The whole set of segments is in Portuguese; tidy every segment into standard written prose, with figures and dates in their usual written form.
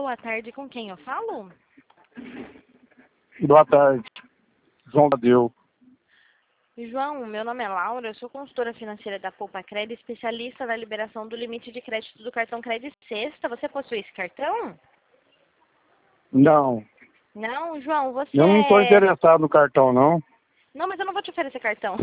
Boa tarde, com quem eu falo? Boa tarde, João Tadeu. João, meu nome é Laura, eu sou consultora financeira da Poupa Cred, especialista na liberação do limite de crédito do cartão Cred Sexta. Você possui esse cartão? Não, Não, João, você eu não estou é... interessado no cartão, não. O Não, mas eu não vou te oferecer cartão.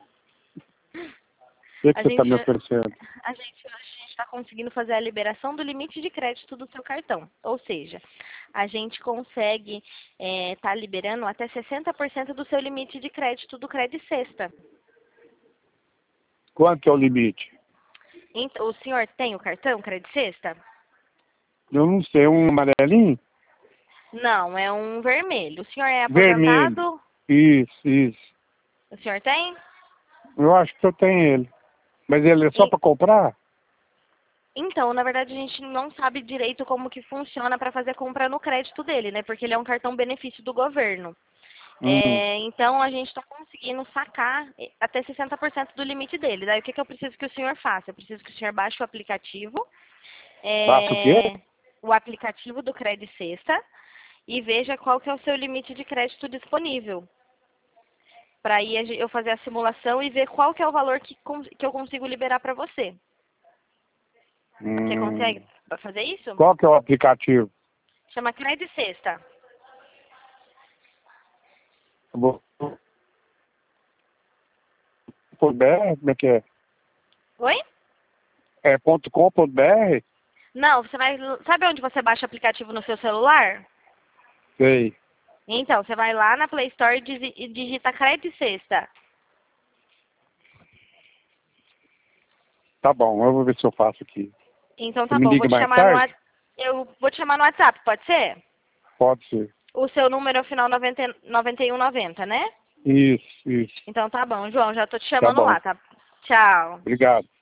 que, A você está gente, me oferecendo? a gente hoje está conseguindo fazer a liberação do limite de crédito do seu cartão. Ou seja, a gente consegue estar liberando até 60% do seu limite de crédito do Cred Sexta. Quanto que é o limite? O senhor tem o cartão Cred Sexta? Eu não sei, um amarelinho? Não, é um vermelho. O senhor é Vermelho. aposentado? Isso. O senhor tem? Eu acho que eu tenho ele. Mas ele é só E- para comprar? Então, na verdade, a gente não sabe direito como que funciona para fazer compra no crédito dele, né? Porque ele é um cartão benefício do governo. Hum. Então, a gente está conseguindo sacar até 60% do limite dele. Daí, o que que eu preciso que o senhor faça? Eu preciso que o senhor baixe o aplicativo, Faço o quê? o aplicativo do Cred Sexta, e veja qual que é o seu limite de crédito disponível. Para aí eu fazer a simulação e ver qual que é o valor que eu consigo liberar para você. Você consegue Hum. fazer isso? Qual que é o aplicativo? Chama Cred Sexta. Eu vou... Por BR, como é que é? Oi? É .com.br? Não, você vai... Sabe onde você baixa o aplicativo no seu celular? Sei. Então, você vai lá na Play Store e digita Cred Sexta. Tá bom, eu vou ver se eu faço aqui. Então Você tá me bom, liga mais tarde? eu vou te chamar no WhatsApp, pode ser? Pode ser. O seu número é o final 9190, né? Isso. Então tá bom, João, já tô te Tá chamando bom. lá, tá? Tchau. Obrigado.